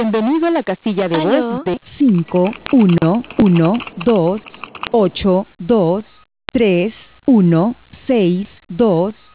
Bienvenido a la casilla de voz Aló. de 5 1 1 2 8 2 3 1 6 2